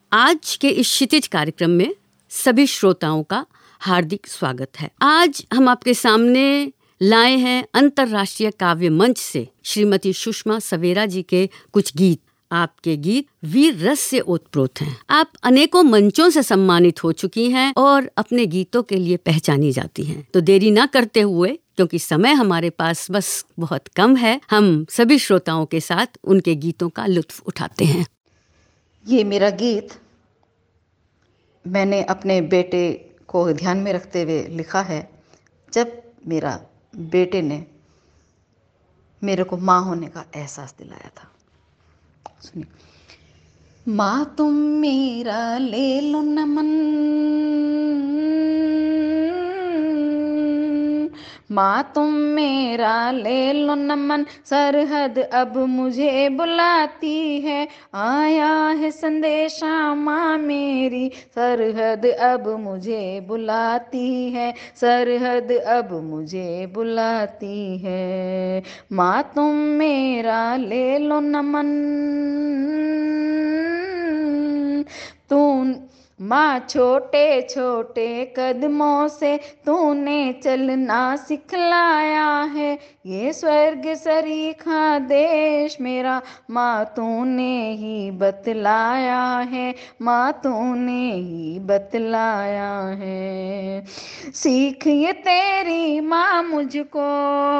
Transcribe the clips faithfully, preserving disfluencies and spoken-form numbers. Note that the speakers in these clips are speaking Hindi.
आज के इस क्षितिज कार्यक्रम में सभी श्रोताओं का हार्दिक स्वागत है। आज हम आपके सामने लाए हैं अंतर्राष्ट्रीय काव्य मंच से श्रीमती सुषमा सवेरा जी के कुछ गीत। आपके गीत वीर रस से ओतप्रोत हैं। आप अनेकों मंचों से सम्मानित हो चुकी हैं और अपने गीतों के लिए पहचानी जाती हैं। तो देरी ना करते हुए, क्योंकि समय हमारे पास बस बहुत कम है, हम सभी श्रोताओं के साथ उनके गीतों का लुत्फ उठाते हैं। ये मेरा गीत मैंने अपने बेटे को ध्यान में रखते हुए लिखा है, जब मेरा बेटे ने मेरे को माँ होने का एहसास दिलाया था। सुनिए। माँ तुम मेरा ले लो नमन, माँ तुम मेरा ले लो नमन, सरहद अब मुझे बुलाती है, आया है संदेशा माँ मेरी, सरहद अब मुझे बुलाती है, सरहद अब मुझे बुलाती है। माँ तुम मेरा ले लो नमन, तू माँ छोटे छोटे कदमों से तूने चलना सिखलाया है, ये स्वर्ग सरीखा देश मेरा माँ तूने ही बतलाया है, माँ तूने ही बतलाया है। सीख ये तेरी माँ मुझको,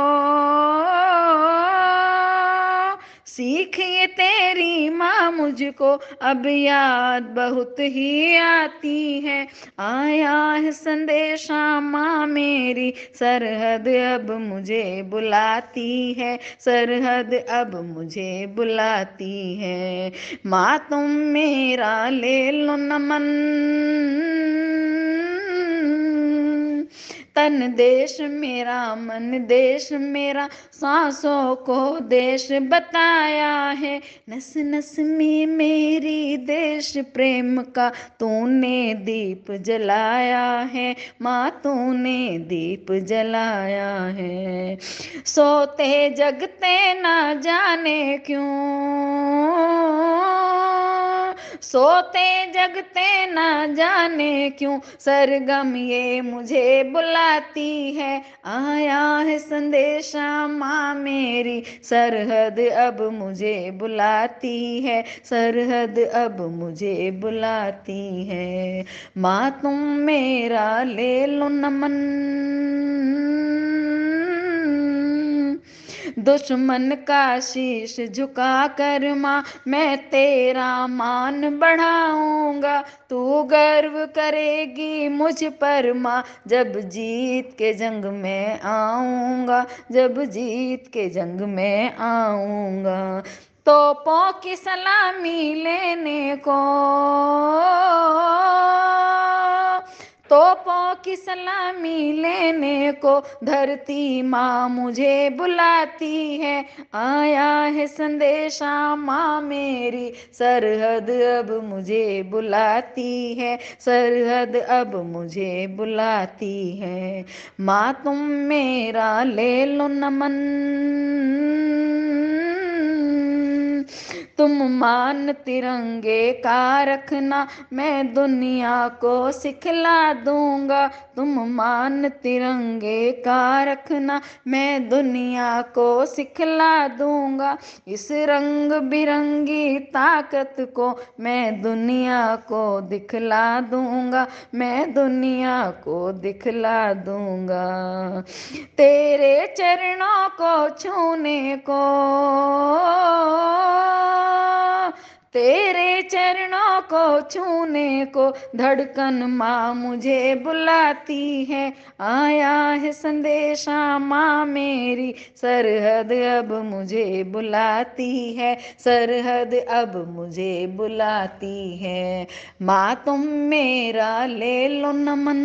सीख ये तेरी माँ मुझको, अब याद बहुत ही आती है, आया है संदेशा माँ मेरी, सरहद अब मुझे बुलाती है, सरहद अब मुझे बुलाती है। माँ तुम मेरा ले लो नमन, तन देश मेरा मन देश मेरा, सांसों को देश बताया है, नस नस में मेरी देश प्रेम का तूने दीप जलाया है, माँ तूने दीप जलाया है। सोते जगते ना जाने क्यों, सोते जगते ना जाने क्यों, सरगम ये मुझे बुलाती है, आया है संदेशा माँ मेरी, सरहद अब मुझे बुलाती है, सरहद अब मुझे बुलाती है। माँ तुम मेरा ले लो नमन, दुश्मन का शीश झुका कर माँ मैं तेरा मान बढ़ाऊंगा, तू गर्व करेगी मुझ पर माँ, जब जीत के जंग में आऊंगा, जब जीत के जंग में आऊंगा। तोपों की सलामी लेने को, तोपों की सलामी लेने को, धरती माँ मुझे बुलाती है, आया है संदेशा माँ मेरी, सरहद अब मुझे बुलाती है, सरहद अब मुझे बुलाती है। माँ तुम मेरा ले लो नमन, तुम मान तिरंगे का रखना मैं दुनिया को सिखला दूंगा, तुम मान तिरंगे का रखना मैं दुनिया को सिखला दूंगा, इस रंग बिरंगी ताकत को मैं दुनिया को दिखला दूंगा, मैं दुनिया को दिखला दूंगा। तेरे चरणों को छूने को, तेरे चरणों को छूने को, धड़कन माँ मुझे बुलाती है, आया है संदेशा माँ मेरी, सरहद अब मुझे बुलाती है, सरहद अब मुझे बुलाती है। माँ तुम मेरा ले लो नमन,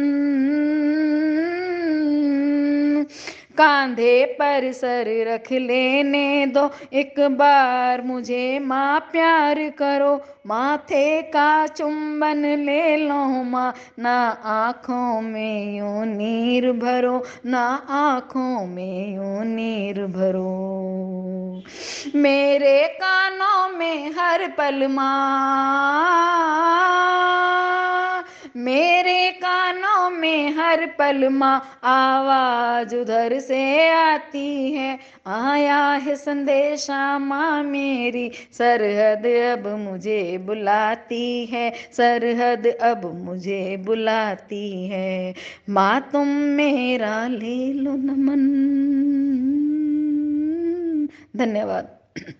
कांधे पर सर रख लेने दो एक बार मुझे माँ, प्यार करो माथे का चुंबन ले लो माँ, ना आँखों में यूं नीर भरो, ना आँखों में यूं नीर भरो। मेरे कानों में हर पल माँ, में हर पल माँ आवाज उधर से आती है। आया है संदेशा माँ मेरी, सरहद अब मुझे बुलाती है, सरहद अब मुझे बुलाती है। माँ तुम मेरा ले लो नमन। धन्यवाद।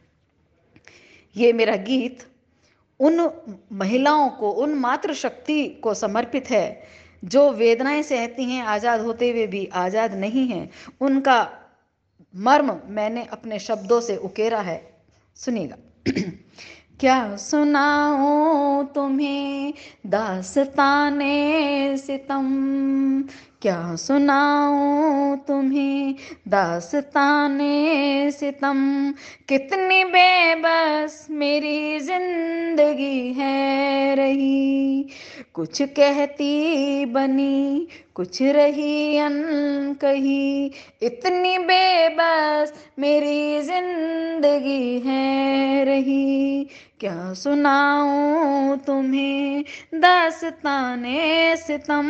ये मेरा गीत उन महिलाओं को, उन मातृशक्ति को समर्पित है जो वेदनाएं सहती हैं, आजाद होते हुए भी आजाद नहीं हैं। उनका मर्म मैंने अपने शब्दों से उकेरा है। सुनिएगा। क्या सुनाऊं तुम्हें दास्ताने सितम, क्या सुनाऊं तुम्हें दास्ताने सितम, कितनी बेबस मेरी जिंदगी है रही। कुछ कहती बनी कुछ रही अनकही, इतनी बेबस मेरी जिंदगी है रही। क्या सुनाऊं तुम्हें दास्ताने सितम,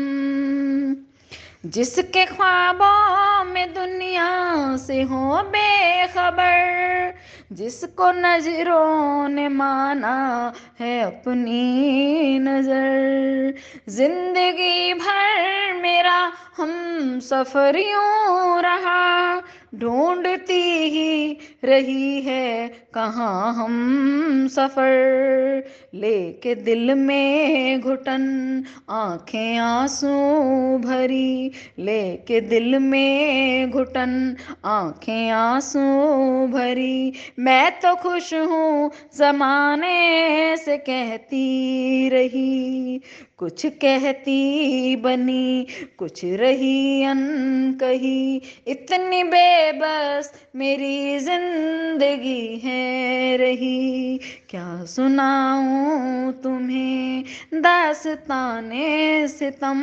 जिसके ख्वाबों में दुनिया से हो बेखबर, जिसको नजरों ने माना है अपनी नजर। जिंदगी भर मेरा हम सफर यूं रहा, ढूंढती ही रही है कहाँ हम सफर। लेके दिल में घुटन आंखें आंसू भरी, लेके दिल में घुटन आंखें आंसू भरी। मैं तो खुश हूँ जमाने से कहती रही, कुछ कहती बनी कुछ रही अनकही, इतनी बेबस मेरी जिंदगी है रही। क्या सुनाऊं तुम्हें दास्ताने सितम,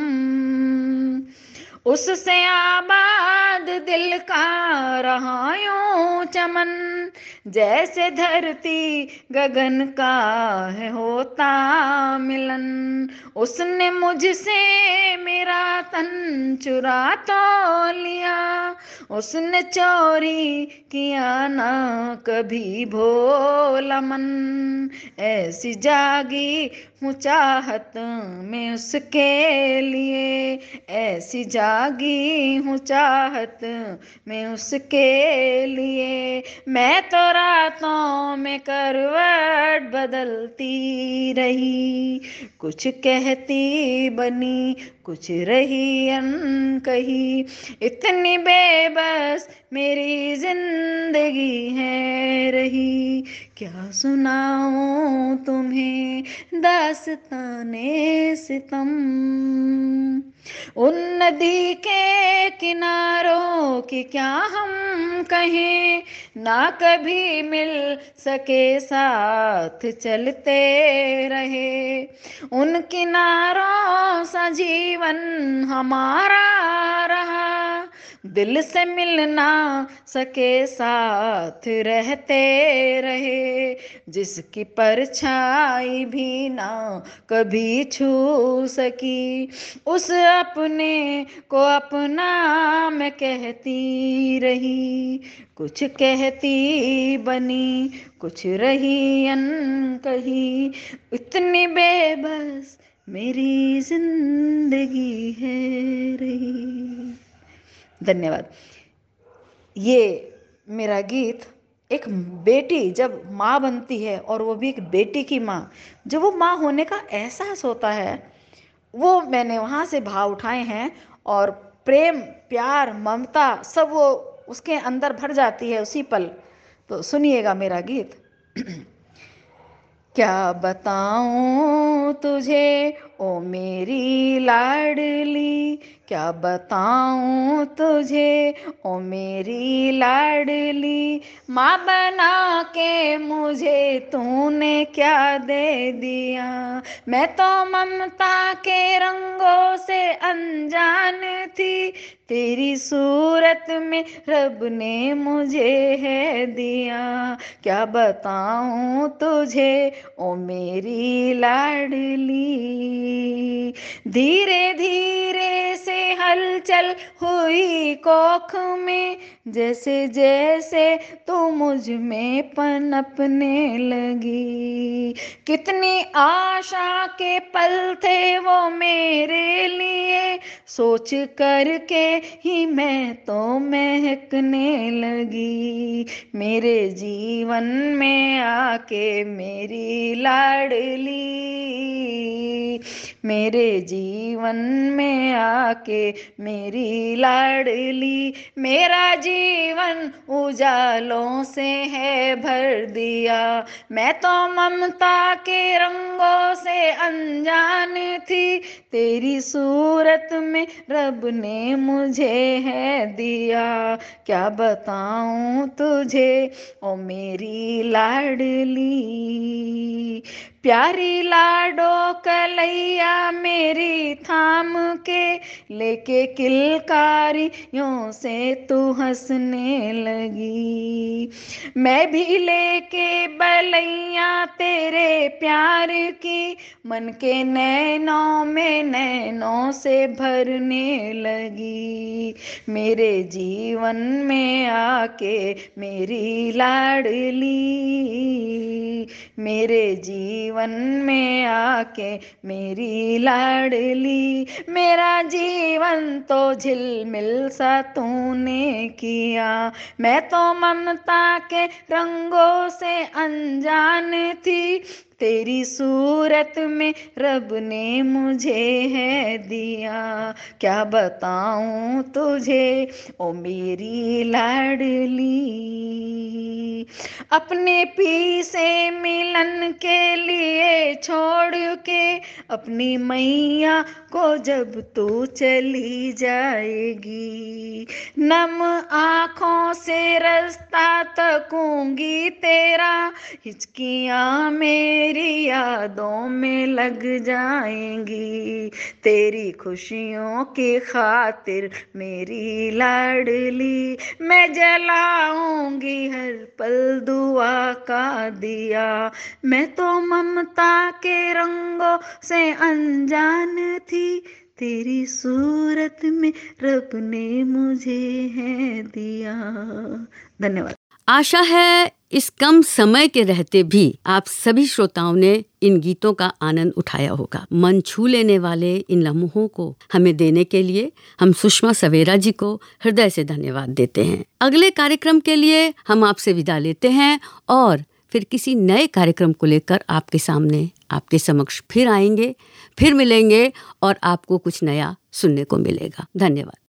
उससे आबाद दिल का रहा यूं चमन, जैसे धरती गगन का है होता मिलन। उसने मुझसे मेरा तन चुरा तो लिया, उसने चोरी किया ना कभी भोला मन। ऐसी जागी हूँ चाहत में उसके लिए, ऐसी जागी हूँ चाहत में उसके लिए। मैं तो रातों में करवट बदलती रही, कुछ कहती बनी कुछ रही अनकही, इतनी बेबस मेरी जिंदगी है रही। क्या सुनाऊं तुम्हें दास्ताने सितम, उन नदी के किनारों की क्या हम कहें, ना कभी मिल सके साथ चलते रहे। उन किनारों सा जीवन हमारा रहा, दिल से मिल ना सके साथ रहते रहे। जिसकी परछाई भी ना कभी छू सकी, उस अपने को अपना मैं कहती रही। कुछ कहती बनी कुछ रही अनकही, इतनी बेबस मेरी जिंदगी है रही। धन्यवाद। ये मेरा गीत एक बेटी जब माँ बनती है, और वो भी एक बेटी की माँ, जब वो माँ होने का एहसास होता है, वो मैंने वहाँ से भाव उठाए हैं। और प्रेम प्यार ममता सब वो उसके अंदर भर जाती है उसी पल। तो सुनिएगा मेरा गीत। क्या बताऊं तुझे ओ मेरी लाडली, क्या बताऊं तुझे ओ मेरी लाडली, माँ बना के मुझे तूने क्या दे दिया। मैं तो ममता के रंगों से अनजान थी, तेरी सूरत में रब ने मुझे है दिया। क्या बताऊं तुझे ओ मेरी लाडली, धीरे धीरे हलचल हुई कोख में, जैसे जैसे तू मुझ में पनपने लगी। कितनी आशा के पल थे वो मेरे लिए, सोच करके ही मैं तो महकने लगी। मेरे जीवन में आके मेरी लाडली, मेरे जीवन में आके मेरी लाडली, मेरा जीवन उजालों से है भर दिया। मैं तो ममता के रंगों से अनजान थी, तेरी सूरत में रब ने मुझे है दिया। क्या बताऊं तुझे ओ मेरी लाडली, प्यारी लाडो कलैया मेरी थाम के, लेके किलकारियों से तू हंसने लगी। मैं भी लेके बलैया तेरे प्यार की, मन के नैनों में नैनों से भरने लगी। मेरे जीवन में आके मेरी लाडली, मेरे जीवन में आके मेरी लाडली, मेरा जीवन तो झिलमिल सा तूने किया। मैं तो ममता के रंगों से अनजान थी, तेरी सूरत में रब ने मुझे है दिया। क्या बताऊं तुझे ओ मेरी लाडली, अपने पी से मिलन के लिए छोड़ के अपनी मैया को जब तू चली जाएगी, नम आँखों से रास्ता तकूंगी तेरा, हिचकियाँ मेरी यादों में लग जाएंगी। तेरी खुशियों की खातिर मेरी लाडली, मैं जलाऊंगी हर पल दुआ का दिया। मैं तो ममता के रंगों से अनजान थी, तेरी सूरत में रब ने मुझे है दिया। धन्यवाद। आशा है इस कम समय के रहते भी आप सभी श्रोताओं ने इन गीतों का आनंद उठाया होगा। मन छू लेने वाले इन लम्हों को हमें देने के लिए हम सुषमा सवेरा जी को हृदय से धन्यवाद देते हैं। अगले कार्यक्रम के लिए हम आपसे विदा लेते हैं और फिर किसी नए कार्यक्रम को लेकर आपके सामने, आपके समक्ष फिर आएंगे, फिर मिलेंगे और आपको कुछ नया सुनने को मिलेगा। धन्यवाद।